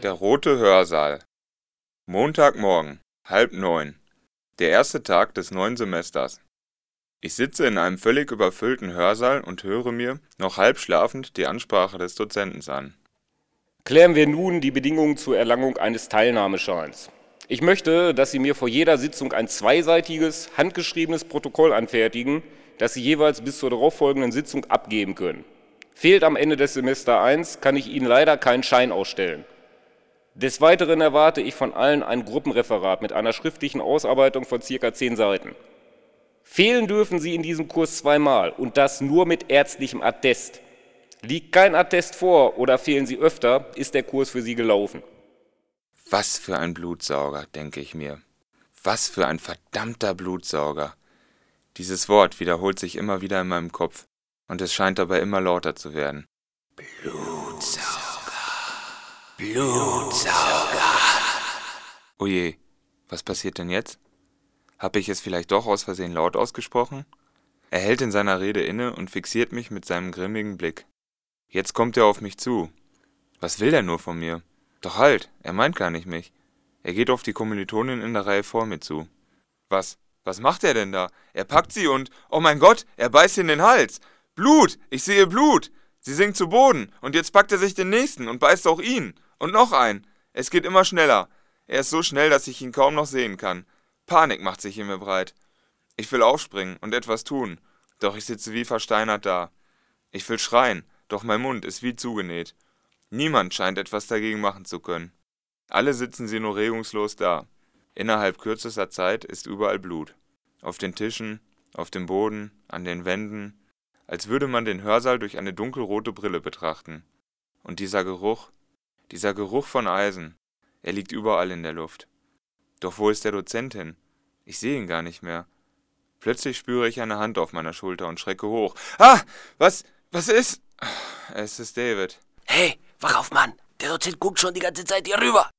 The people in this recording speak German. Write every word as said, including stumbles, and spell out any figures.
Der rote Hörsaal. Montagmorgen, halb neun. Der erste Tag des neuen Semesters. Ich sitze in einem völlig überfüllten Hörsaal und höre mir, noch halb schlafend, die Ansprache des Dozenten an. Klären wir nun die Bedingungen zur Erlangung eines Teilnahmescheins. Ich möchte, dass Sie mir vor jeder Sitzung ein zweiseitiges, handgeschriebenes Protokoll anfertigen, das Sie jeweils bis zur darauffolgenden Sitzung abgeben können. Fehlt am Ende des Semester eins, kann ich Ihnen leider keinen Schein ausstellen. Des Weiteren erwarte ich von allen ein Gruppenreferat mit einer schriftlichen Ausarbeitung von ca. zehn Seiten. Fehlen dürfen Sie in diesem Kurs zweimal und das nur mit ärztlichem Attest. Liegt kein Attest vor oder fehlen Sie öfter, ist der Kurs für Sie gelaufen. Was für ein Blutsauger, denke ich mir. Was für ein verdammter Blutsauger. Dieses Wort wiederholt sich immer wieder in meinem Kopf und es scheint dabei immer lauter zu werden. Blutsauger. Blutsauger. Oje, was passiert denn jetzt? Habe ich es vielleicht doch aus Versehen laut ausgesprochen? Er hält in seiner Rede inne und fixiert mich mit seinem grimmigen Blick. Jetzt kommt er auf mich zu. Was will er nur von mir? Doch halt, er meint gar nicht mich. Er geht auf die Kommilitonin in der Reihe vor mir zu. Was? Was macht er denn da? Er packt sie und, oh mein Gott, er beißt sie in den Hals. Blut, ich sehe Blut. Sie sinkt zu Boden und jetzt packt er sich den nächsten und beißt auch ihn. Und noch einen. Es geht immer schneller. Er ist so schnell, dass ich ihn kaum noch sehen kann. Panik macht sich in mir breit. Ich will aufspringen und etwas tun, doch ich sitze wie versteinert da. Ich will schreien, doch mein Mund ist wie zugenäht. Niemand scheint etwas dagegen machen zu können. Alle sitzen sie nur regungslos da. Innerhalb kürzester Zeit ist überall Blut. Auf den Tischen, auf dem Boden, an den Wänden, als würde man den Hörsaal durch eine dunkelrote Brille betrachten. Und dieser Geruch, dieser Geruch von Eisen, er liegt überall in der Luft. Doch wo ist der Dozent hin? Ich sehe ihn gar nicht mehr. Plötzlich spüre ich eine Hand auf meiner Schulter und schrecke hoch. Ah, was, was ist? Es ist David. Hey, wach auf, Mann! Der Dozent guckt schon die ganze Zeit hier rüber!